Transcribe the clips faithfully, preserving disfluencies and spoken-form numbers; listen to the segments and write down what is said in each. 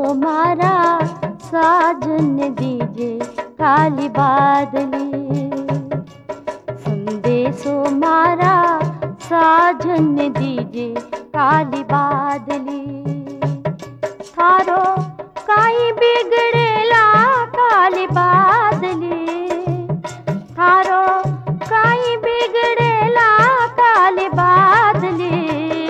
मारा साजन दीजे काली बादली। संदेशो मारा साजन दीजे काली बादली। थारो काई बिगड़ेला काली बादली। थारो काई बिगड़ेला काली बादली।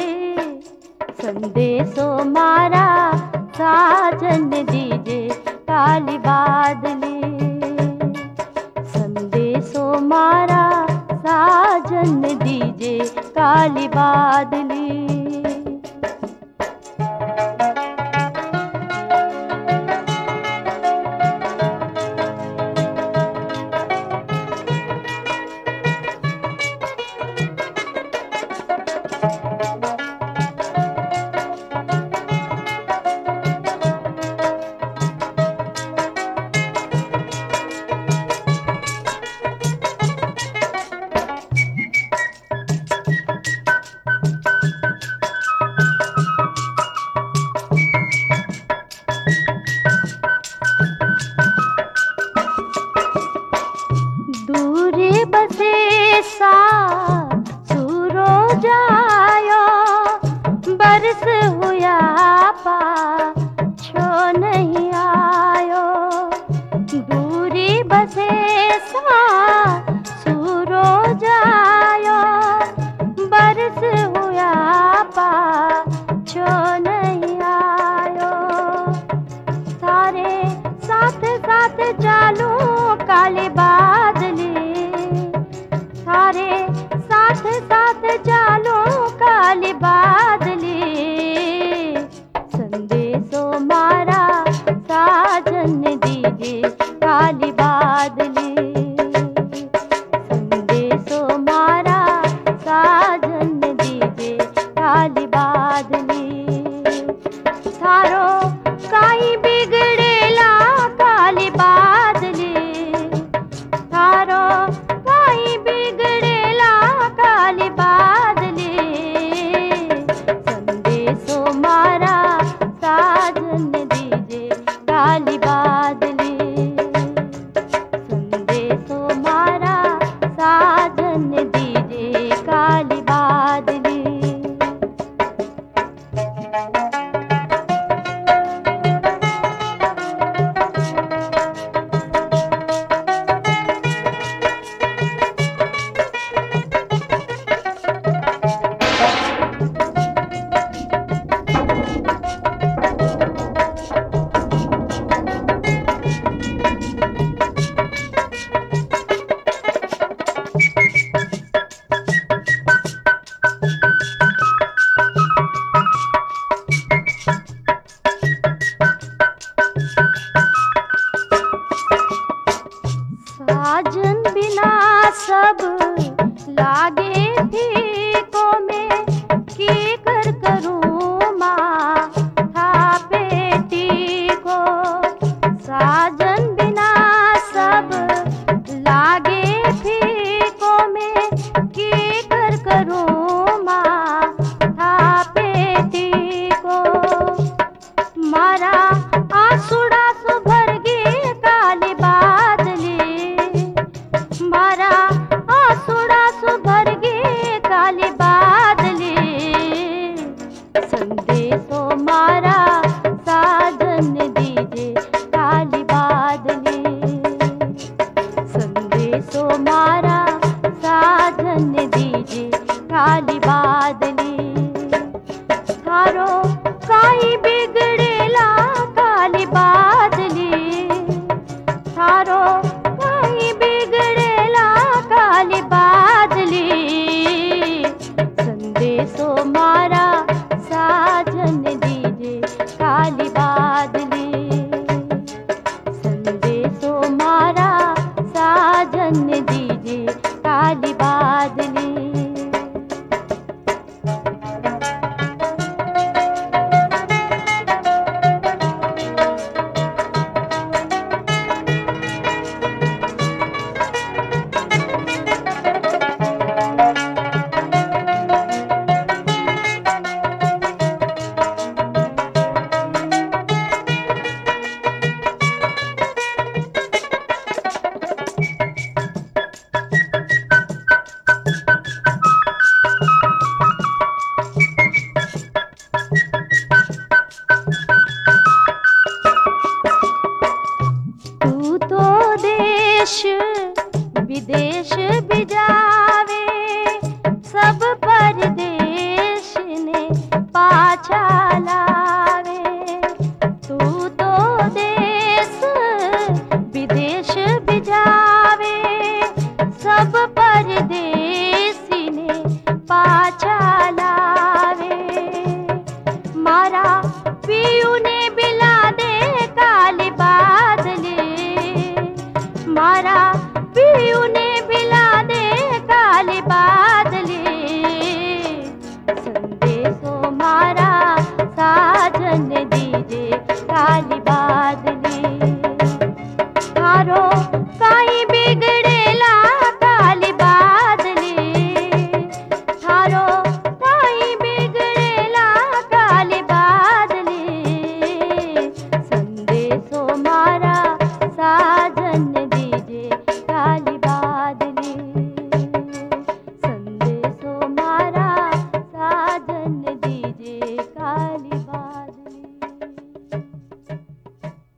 संदेशो मारा साजन दीजे काली बादली। संदेशो मारा साजन दीजे काली बादली। दूरे बसे सा सूरो जायो। बरस हुआ पा छो नहीं आयो। दूरी बसे सा सूरो जायो। बरस हुआ पा छो नहीं आयो। सारे साथ साथ चालू काली बादली। सारे साथ साथ चालो काली बादली। संदेशो मारा साजन दीजे काली बादली। संदेशो मारा साजन दीजे काली बादली। थारो काई बिगड़ेला काली बादली। थारो काई बिगड़ेला काली बादली। संदेशो मारा साजन दीजे काली बादली। संदेशो मारा साजन दीजे काली बादली। साजन बिना सब लागे फीको में। की कर करूँ माँ था बेटी को। साजन बिना सब लागे फीको में। की कर करूँ माँ था बेटी को। मारा आंसुड़ा सु भर गे काली बादली। मारा आंसुड़ा सु भर गे काली बादली। संदेशो मारा साजन दीजे काली बादली। संदेशो मारा साजन दीजे काली बादली। थारो काई बिगड़ेला काली बादली। थारो काई बिगड़ेला काली बादली। संदेशो मारा साजन दीजे काली बादली। संदेशो मारा साजन दीजे काली